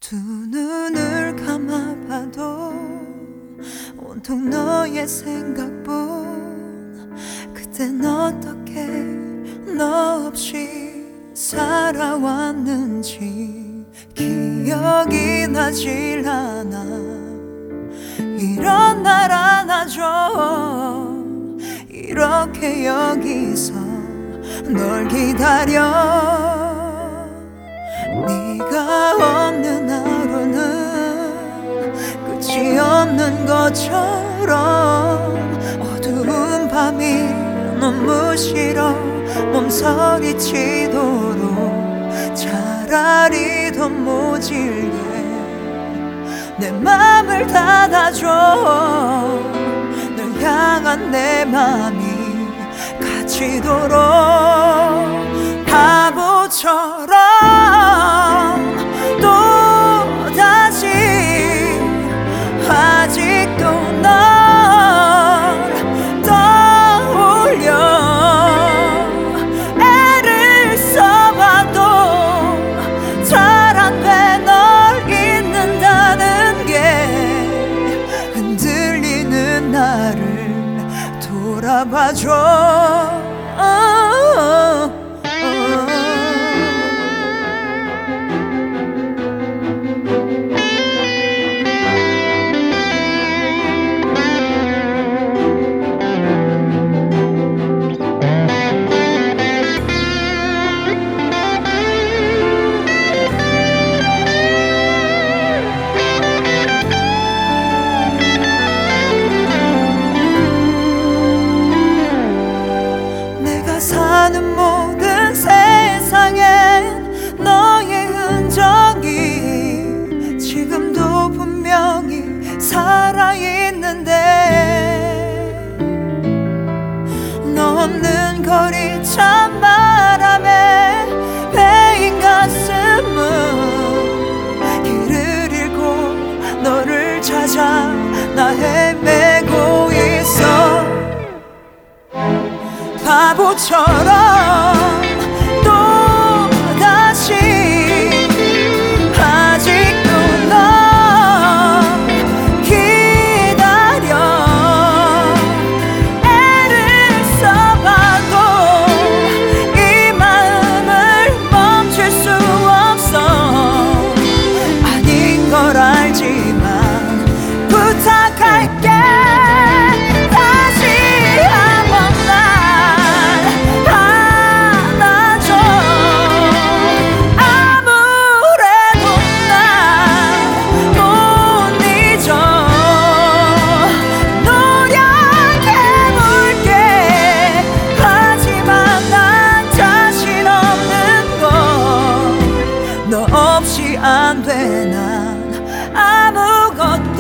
두 눈을 감아봐도 온통 너의 생각뿐. 그땐 어떻게 너 없이 살아왔는지 기억이 나질 않아. 이런 날 안아줘. 이렇게 여기서 널 기다려. 네가 없는 하루는 끝이 없는 것처럼 어두운 밤이 너무 싫어. 몸서리치도록 차라리 더 모질게 내 맘을 닫아줘. 널 향한 내 맘이 갇히도록 바보처럼 또다시 아직도 널 떠올려. 애를 써봐도 잘 안 돼. 널 잊는다는 게 흔들리는 나를 돌아봐줘. 사는 모든 세상엔 너의 흔적이 지금도 분명히 살아있는데 너 없는 거리 찬바람에 베인 가슴은 길을 잃고 너를 찾아 나 헤매고 있어. 바보처럼 또다시 아직도 널 기다려. 애를 써봐도 이 마음을 멈출 수 없어. 아닌 걸 알지만 부탁할게. 너 없이 안 돼. 난 아무것도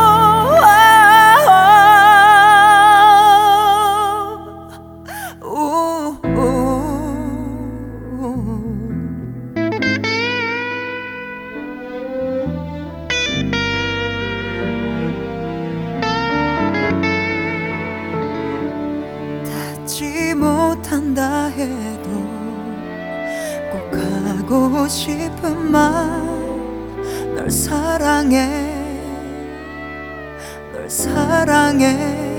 닿지 못한다 해도 꼭 하고 싶은 말. 널 사랑해. 널 사랑해.